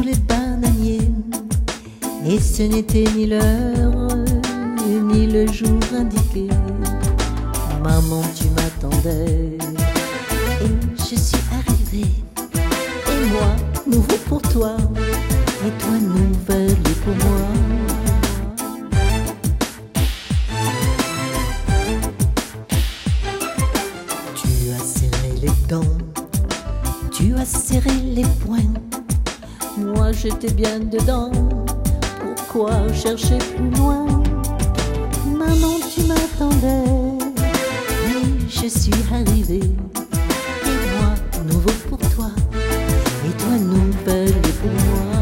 sous les bananiers, et ce n'était ni l'heure ni le jour indiqué. Maman, tu m'attendais et je suis arrivée. Et moi, nouveau pour toi, et toi, nouvelle pour moi. Tu as serré les dents, tu as serré les poings. Moi, j'étais bien dedans. Pourquoi chercher plus loin? Maman, tu m'attendais et je suis arrivée. Et moi, nouveau pour toi, et toi, nouvelle pour moi.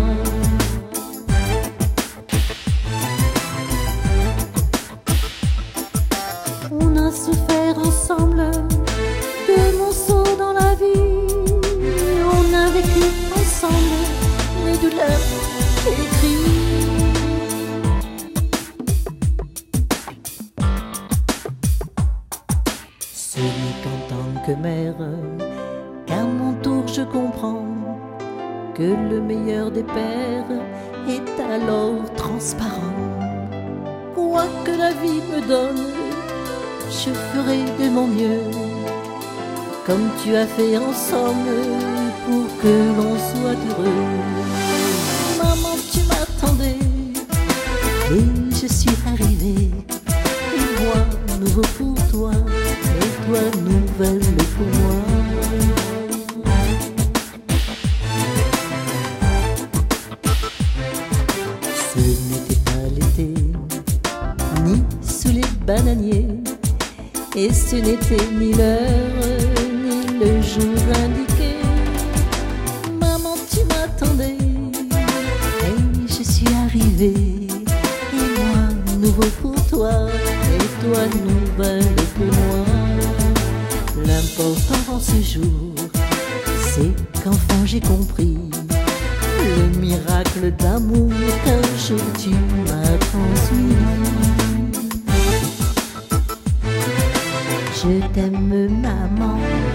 On a souffert ensemble de monstres dans la vie. On a vécu ensemble les douleurs et les cris. Ce n'est qu'en tant que mère qu'à mon tour je comprends que le meilleur des pères est alors transparent. Quoi que la vie me donne, je ferai de mon mieux, comme tu as fait ensemble pour que l'on soit heureux. Maman, tu m'attendais et je suis arrivée. Et moi, nouveau pour toi, et toi, nouvelle pour moi. Ce n'était pas l'été, ni sous les bananiers, et ce n'était ni l'heure ni le jour indiqué. Maman, tu m'attendais et je suis arrivée. Et moi, nouveau pour toi, et toi, nouvelle pour moi. L'important en ce jour, c'est qu'enfin j'ai compris le miracle d'amour qu'un jour tu m'as transmis. Je t'aime, maman.